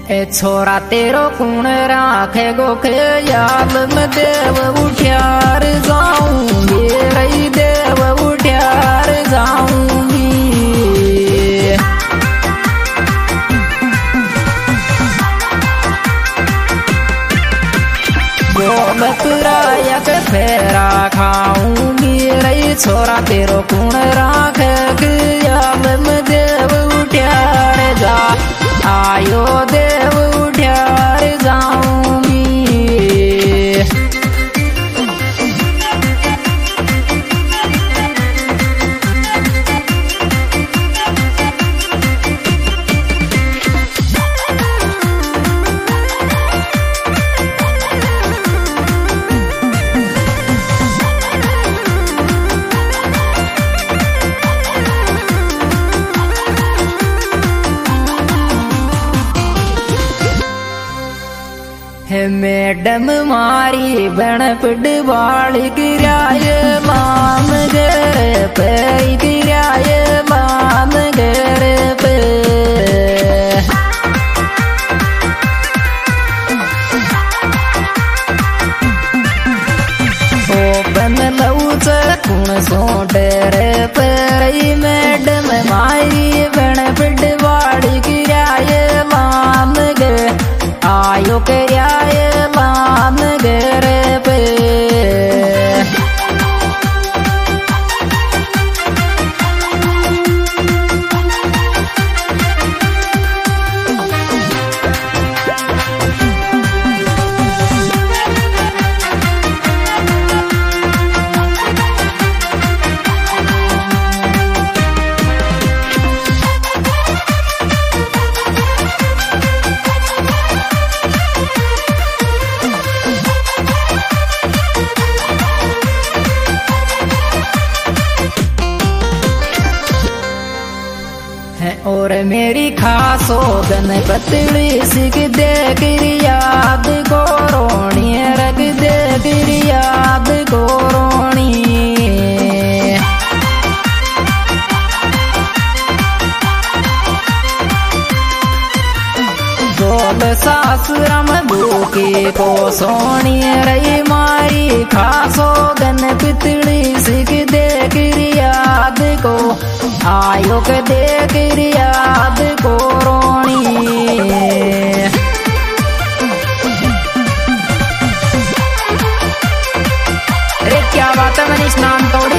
ए छोरा तेरो कुण राखे गोखे याद में देव उठ्यार जाऊंगी रही देव उठ्यार जाऊंगी। गोलतराया के फेरा खाऊंगी रही छोरा तेरो कुण राखे याद में देव उठ्यार जा आयो देव उठ्यार जाऊंगी। है मैडम मारी बण पिडवाल गिराय माम घर पे गिराय माम घर पे ओपन लऊच कुण सो डेरे पे मैडम मारी बण पिडवाल गिराय माम घर आयो कराय माम घर पे। और मेरी खासो गन पतली सिख दे गिर याद गोरोणी रग दे गिर याद गोरोणी। गोल सासुरम भूखी को सोनी रही मारी खासो गन पितली सिख दे गिर याद को आयो के देख याद गोरोणी। अरे क्या बात है मनीष नाम तोड़ी।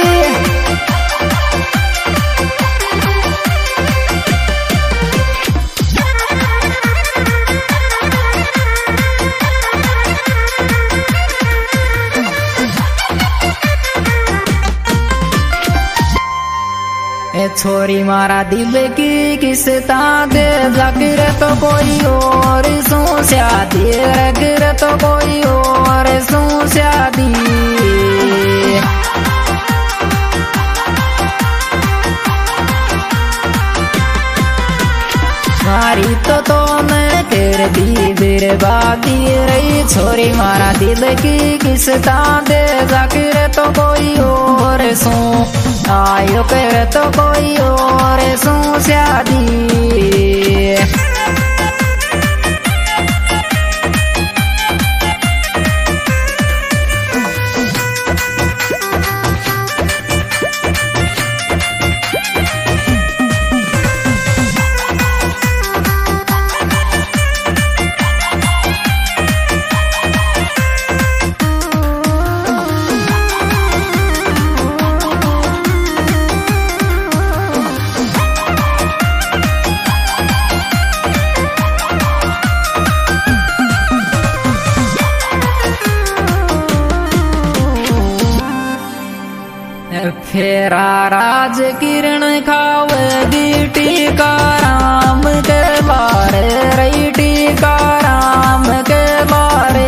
छोरी मारा दिल की किस्ता दे जाकर तो कोई और सोचा दे रगर तो कोई और सोचा दी। मारी तो मैं कर दी बर्बादी रही छोरी मारा दिल की किस्ता दे जाकर तो कोई और सो आयो कर तो कोई और सोचा दी। फेरा राज किरण खावेगी टीका राम के बारे रही टीका राम के बारे।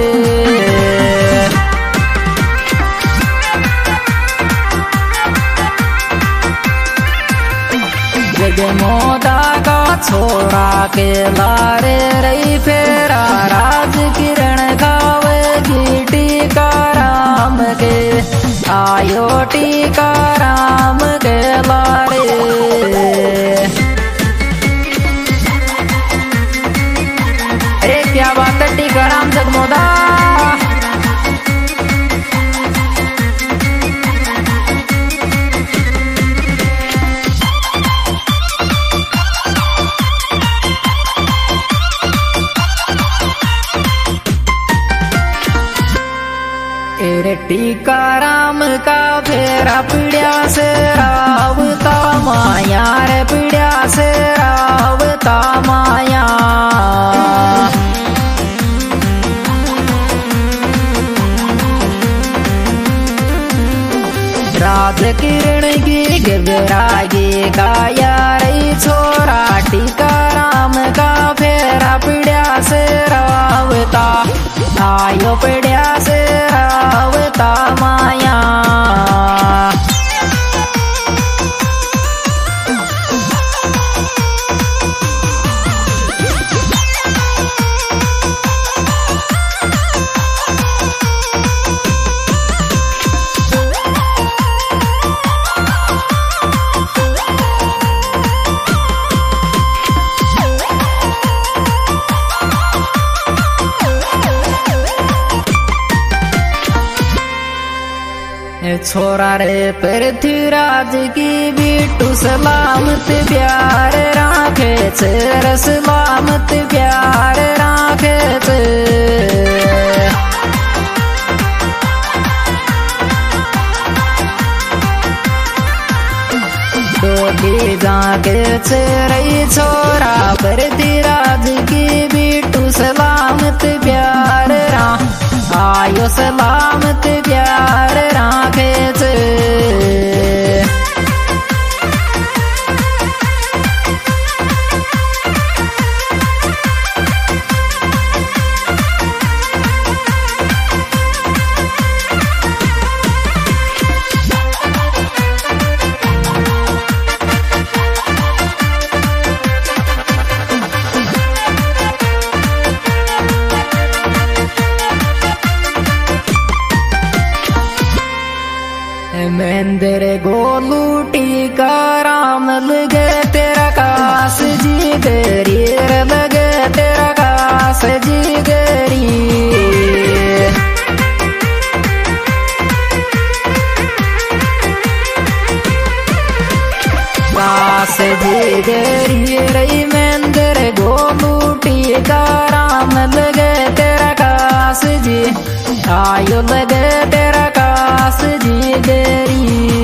जगमोदा का छोरा के लारे रही फेरा राज किरण खावेगी टीका राम के आयो टीका राम के। झोपड़िया से रावता माया। छोरा रे पृथ्वीराज की बिट्टू सलामत प्यार राखे चेर सलामत प्यार राखे चे। डोली जाके चेरई छोरा पृथ्वीराज की बिट्टू सलामत प्यार रा आयो सलामत प्यार राखे चे। महेंद्र गोलू टीका राम लगे तेरा कास जी गरी लगे तेरा कास जी गरी। कास जी गरी रही महेंद्र गोलू टीका राम लगे तेरा कास जी आयो लगे तेरा कास जी गरी।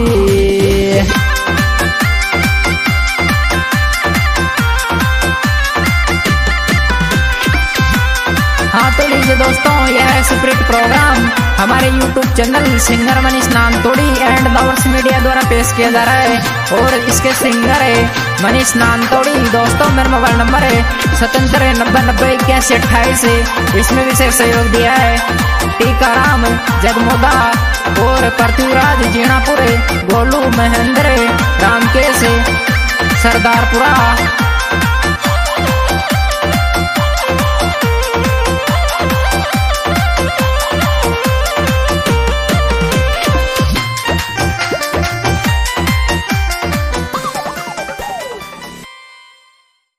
हाँ तो लीजिए दोस्तों, यह है सुपरहिट प्रोग्राम हमारे YouTube channel singer Manish Nantodi and lovers media द्वारा पेश किया जा रहा है और इसके सिंगर है मनीष नानतोड़ी। दोस्तों मेरा मोबाइल नंबर है 7790908128। इसमें विशेष सहयोग दिया है टीकाराम जगमोदा और पृथ्वीराज जीणापुर, गोलू महेंद्र रामकेश सरदारपुरा।